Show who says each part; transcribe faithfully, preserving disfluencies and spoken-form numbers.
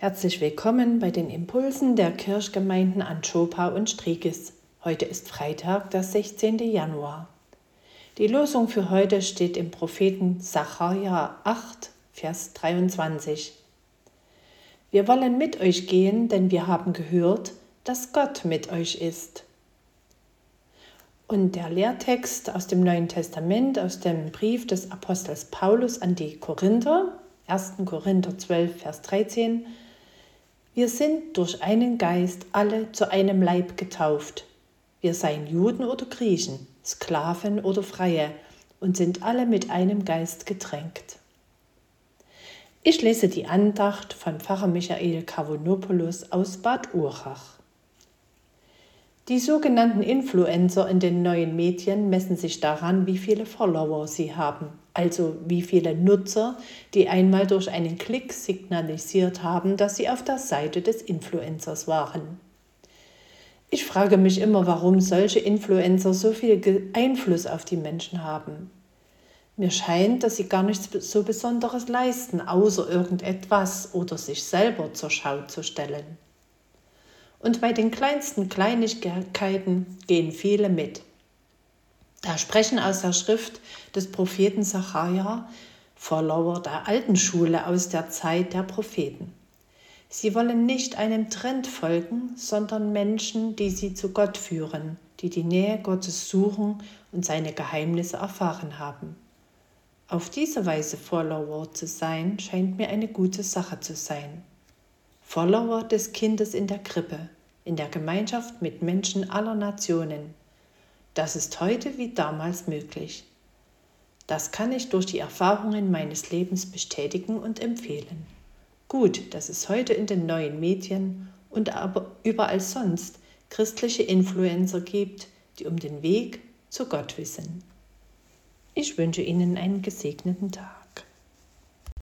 Speaker 1: Herzlich willkommen bei den Impulsen der Kirchgemeinden Anschopa und Striegis. Heute ist Freitag, der sechzehnten Januar. Die Losung für heute steht im Propheten Sacharja acht, Vers dreiundzwanzig. Wir wollen mit euch gehen, denn wir haben gehört, dass Gott mit euch ist. Und der Lehrtext aus dem Neuen Testament, aus dem Brief des Apostels Paulus an die Korinther, ersten Korinther zwölf, Vers dreizehn. Wir sind durch einen Geist alle zu einem Leib getauft. Wir seien Juden oder Griechen, Sklaven oder Freie und sind alle mit einem Geist getränkt. Ich lese die Andacht von Pfarrer Michael Kavonopoulos aus Bad Urach. Die sogenannten Influencer in den neuen Medien messen sich daran, wie viele Follower sie haben, also wie viele Nutzer, die einmal durch einen Klick signalisiert haben, dass sie auf der Seite des Influencers waren. Ich frage mich immer, warum solche Influencer so viel Einfluss auf die Menschen haben. Mir scheint, dass sie gar nichts so Besonderes leisten, außer irgendetwas oder sich selber zur Schau zu stellen. Und bei den kleinsten Kleinigkeiten gehen viele mit. Da sprechen aus der Schrift des Propheten Sacharja Follower der alten Schule aus der Zeit der Propheten. Sie wollen nicht einem Trend folgen, sondern Menschen, die sie zu Gott führen, die die Nähe Gottes suchen und seine Geheimnisse erfahren haben. Auf diese Weise Follower zu sein, scheint mir eine gute Sache zu sein. Follower des Kindes in der Krippe, in der Gemeinschaft mit Menschen aller Nationen. Das ist heute wie damals möglich. Das kann ich durch die Erfahrungen meines Lebens bestätigen und empfehlen. Gut, dass es heute in den neuen Medien und aber überall sonst christliche Influencer gibt, die um den Weg zu Gott wissen. Ich wünsche Ihnen einen gesegneten Tag.